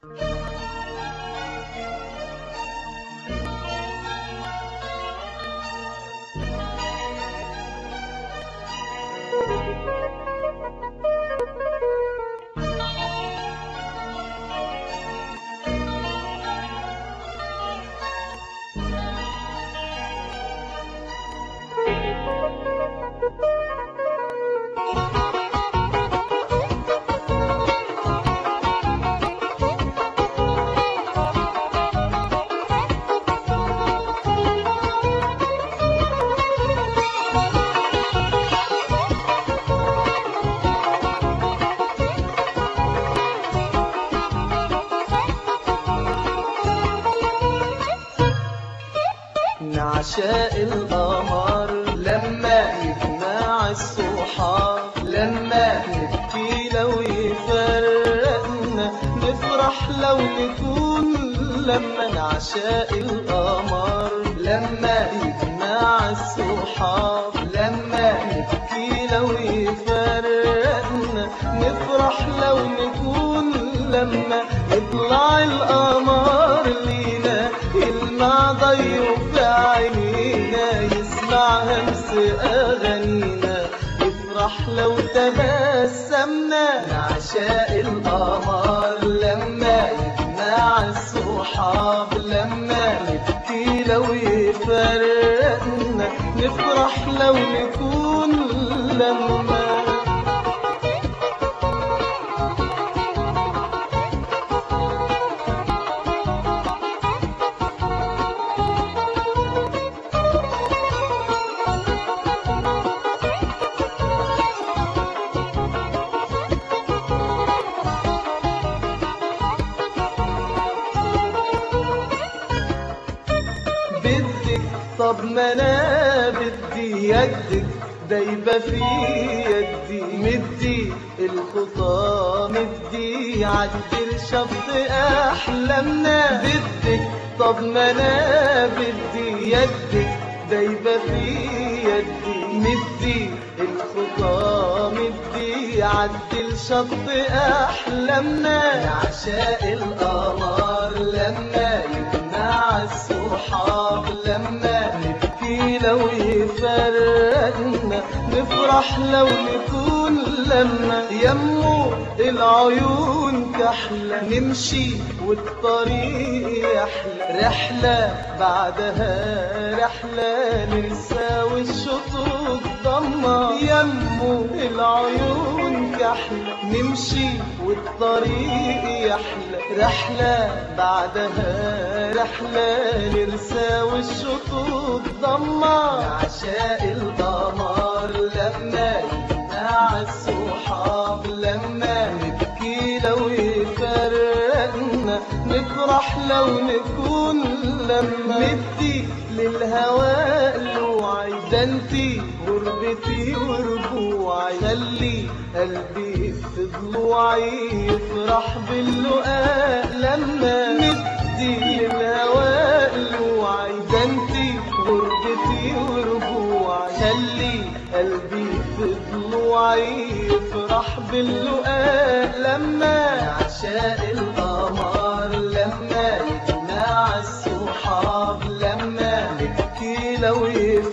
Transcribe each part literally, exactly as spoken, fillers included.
عشاق القمر لما يجمع الصحاب، لما نبكي لو يفرقنا، نفرح لو نكون لما نعشاق القمر لما يجمع الصحاب، لما نبكي لو يفرقنا، نفرح لو نكون لما يطلع القمر لينا يلمع ضيق في عينينا، يسمع همس أغانينا، يفرح لو تبسمنا. نعشاق القمر لما يجمع الصحاب، لما نبكي لو يفرقنا، نفرح لو نكون لما بدك. طب ما انا بدي يدك دايبة في يدي، مدي الخطى مدي عدل شط احلامنا. بدك طب ما انا بدي يدك دايبة في يدي، مدي الخطى مدي عدل شط احلامنا. نعشاق القمر لما يجمع الصحاب، لما نبكي لو يفرقنا، نفرح لو نكون لما يمو العيون كحلة، نمشي والطريق يحلى، رحلة بعدها رحلة ننسى والشطوط ضمة. يمو العيون كحلة، نمشي والطريق يحلى، رحلة بعدها رحلة نرسى والشطوط ضمة. نعشاق القمر لما يجمع الصحاب، لما نبكي لو يفرقنا، نفرح لو نكون لما مدي للهواء لوعي، ده انتي غربتي وربوعي، خلي قلبي في ضلوعي يفرح باللقاء لما مدي للهواء لوعي، ده انتي غربتي وربوعي، خلي قلبي في ضلوعي يفرح باللقاء لما. نعشاق القمر لما يجمع الصحاب، لما نبكي لو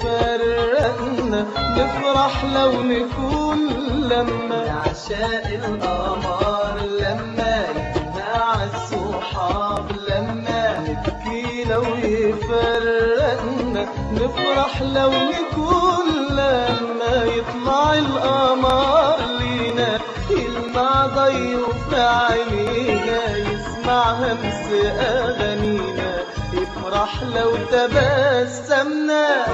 يفرقنا، نفرح لو نكون لما. نعشاق القمر لما يجمع الصحاب، لما نبكي لو يفرقنا، نفرح لو نكون لما يطلع القمر لينا يلمع ضيق في عينينا، يسمع همس أغانينا، يفرح لو تبسمنا.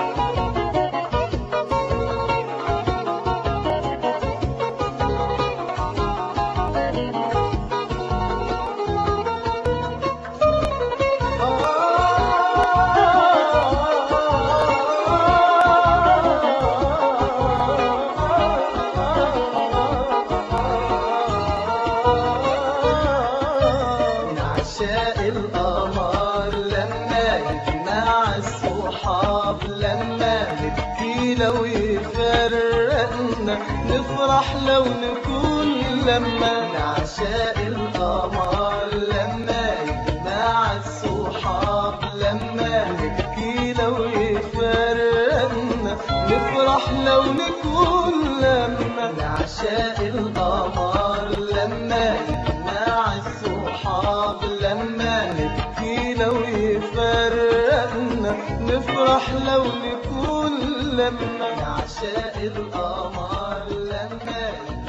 نعشاق القمر لما يجمع الصحاب، لما نبكي لو يفرقنا، نفرح لو نكون لما. نعشاق القمر عشاق القمر لما يجمع الصحاب، لما نبكي لو يفرقنا، نفرح لو نكون لما. عشاق القمر لما